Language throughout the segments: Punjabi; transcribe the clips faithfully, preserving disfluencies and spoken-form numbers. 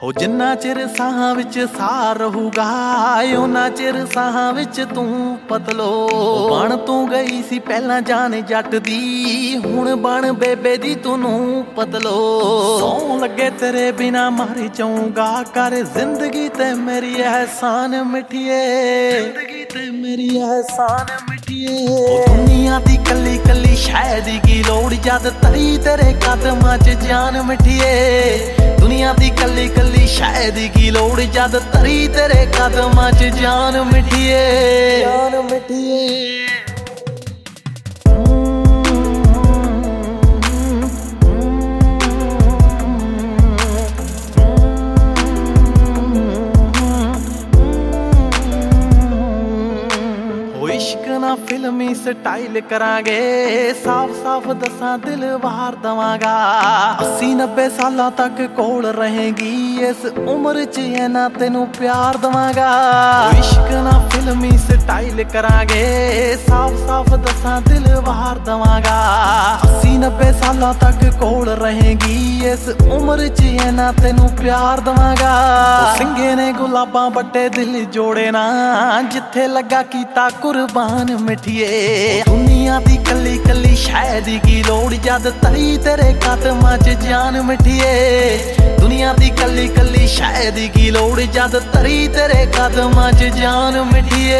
ਹੋ ਜਿੰਨਾ ਚਿਰ ਸਾਹਾਂ ਵਿੱਚ ਸਾਹ ਰਹੂਗਾ ਉਹਨਾਂ ਚਿਰ ਸਾਹਾਂ ਵਿੱਚ ਤੂੰ ਪਤਲੋ। ਬਣ ਤੂੰ ਗਈ ਸੀ ਪਹਿਲਾਂ ਜਾਨ ਜੱਟ ਦੀ, ਹੁਣ ਬਣ ਬੇਬੇ ਦੀ ਤੂੰ ਪਤਲੋ। ਸੌਂ ਲੱਗੇ ਤੇਰੇ ਬਿਨਾ ਮਰ ਜਾਊਂਗਾ, ਕਰ ਜ਼ਿੰਦਗੀ ਤੇ ਮੇਰੀ ਅਹਿਸਾਨ ਮਿੱਠੀਏ, ਜ਼ਿੰਦਗੀ ਤੇ ਮੇਰੀ ਅਹਿਸਾਨ ਮਿੱਠੀਏ। ਦੁਨੀਆ ਦੀ ਕੱਲੀ ਕੱਲੀ ਸ਼ੈ ਦੀ ਕੀ ਲੋੜ ਜਦ ਤਰੀ ਤੇਰੇ ਕਦਮਾਂ 'ਚ ਜਾਨ ਮਿੱਠੀਏ। ਦੁਨੀਆ ਦੀ ਕੱਲੀ ਕੱਲੀ ਸ਼ੈ ਦੀ ਕੀ ਲੋੜ ਜਦ ਤਰੀ ਤੇਰੇ ਕਦਮਾਂ 'ਚ ਜਾਨ ਮਿੱਠੀਏ, ਜਾਨ ਮਿੱਠੀਏ। ਇਸ਼ਕ ਨਾ ਫਿਲਮੀ ਸਟਾਈਲ ਕਰਾਂਗੇ, ਸਾਫ ਸਾਫ ਦੱਸਾਂ ਦਿਲ ਵਾਰ ਦਵਾਂਗਾ। ਅੱਸੀ ਨੱਬੇ ਸਾਲਾਂ ਤੱਕ ਕੋਲ ਰਹੇਗੀ, ਇਸ ਉਮਰ 'ਚ ਇਹਨਾਂ ਤੈਨੂੰ ਪਿਆਰ ਦਵਾਂਗਾ। ਇਸ਼ਕ ਨਾ ਫਿਲਮੀ ਸਟਾਈਲ ਕਰਾਂਗੇ, ਸਾਫ ਸਾਫ ਦੱਸਾਂ ਦਿਲ ਵਾਰ ਦਵਾਂਗਾ। ਅੱਸੀ ਨੱਬੇ ਸਾਲਾਂ ਤੱਕ ਕੋਲ ਰਹੇਗੀ, ਇਸ ਉਮਰ 'ਚ ਇਹਨਾਂ ਤੈਨੂੰ ਪਿਆਰ ਦਵਾਂਗਾ। ਸਿੰਘੇ ਨੇ ਗੁਲਾਬਾਂ ਵੱਟੇ ਦਿਲ ਜੋੜੇ ਨਾ, ਜਿੱਥੇ ਲੱਗਾ ਕੀਤਾ ਕੁਰਬਾਨ ਮਿੱਠੀਏ। ਦੁਨੀਆ ਦੀ ਕੱਲੀ ਕੱਲੀ ਸ਼ੈ ਦੀ ਕੀ ਲੋੜ ਜਦ ਤਰੀ ਤੇਰੇ ਕਦਮਾਂ 'ਚ ਜਾਨ ਮਿੱਠੀਏ। ਦੁਨੀਆ ਦੀ ਕੱਲੀ ਕੱਲੀ ਸ਼ੈ ਦੀ ਕੀ ਲੋੜ ਜਦ ਤਰੀ ਤੇਰੇ ਕਦਮਾਂ 'ਚ ਜਾਨ ਮਿੱਠੀਏ।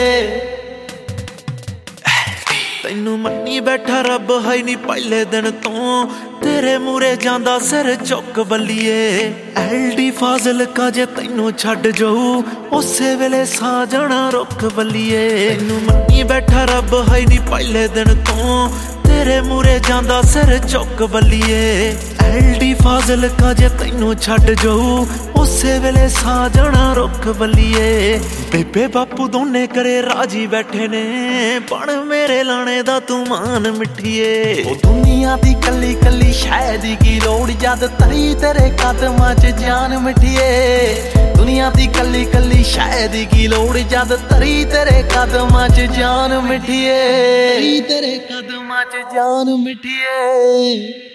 ਤੈਨੂੰ ਮੰਨੀ ਬੈਠਾ ਰੱਬ ਹੈ ਨੀ ਪਹਿਲੇ ਦਿਨ ਤੋਂ, ਤੇਰੇ ਮੂਰੇ ਜਾਂਦਾ ਸਿਰ ਚੁੱਕ ਬੱਲੀਏ। ਐਲਡੀ ਫਾਜ਼ਿਲਕਾ ਜੇ ਤੈਨੂੰ ਛੱਡ ਜਾਊ, ਉਸੇ ਵੇਲੇ ਸਾਹ ਜਾਣਾ ਰੁੱਖ ਬੱਲੀਏ। ਤੈਨੂੰ ਮੰਨੀ ਬੈਠਾ ਰੱਬ ਹੈ ਨੀ ਪਹਿਲੇ ਦਿਨ ਤੋਂ, ਤੇਰੇ ਮੂਰੇ ਜਾਂਦਾ ਸਿਰ ਚੁੱਕ ਬੱਲੀਏ। ਐਲਡੀ ਫਾਜ਼ਿਲਕਾ ਜੇ ਤੈਨੂੰ ਛੱਡ ਜਾਊ, ਉਸੇ ਵੇਲੇ ਸਾਹ ਜਾਣਾ ਰੁੱਖ ਬੱਲੀਏ। ਬੇਬੇ ਬਾਪੂ ਦੋਨੇ ਕਰੇ ਰਾਜੀ ਬੈਠੇ ਨੇ, ਬਣ ਮੇਰੇ ਲਾਣੇ ਦਾ ਤੂੰ ਮਾਨ ਮਿੱਠੀਏ। ਉਹ ਦੁਨੀਆ ਦੀ ਕੱਲੀ ਕੱਲੀ ਸ਼ੈ ਦੀ ਕੀ ਲੋੜ ਜਦ ਤਰੀ ਤੇਰੇ ਕਦਮਾਂ 'ਚ ਜਾਨ ਮਿੱਠੀਏ। ਦੁਨੀਆ ਦੀ ਕੱਲੀ ਕੱਲੀ ਸ਼ੈ ਦੀ ਕੀ ਲੋੜ ਜਦ ਤਰੀ ਤੇਰੇ ਕਦਮਾਂ 'ਚ ਜਾਨ ਮਿੱਠੀਏ, ਤਰੀ ਤੇਰੇ ਕਦਮਾਂ 'ਚ ਜਾਨ ਮਿੱਠੀਏ।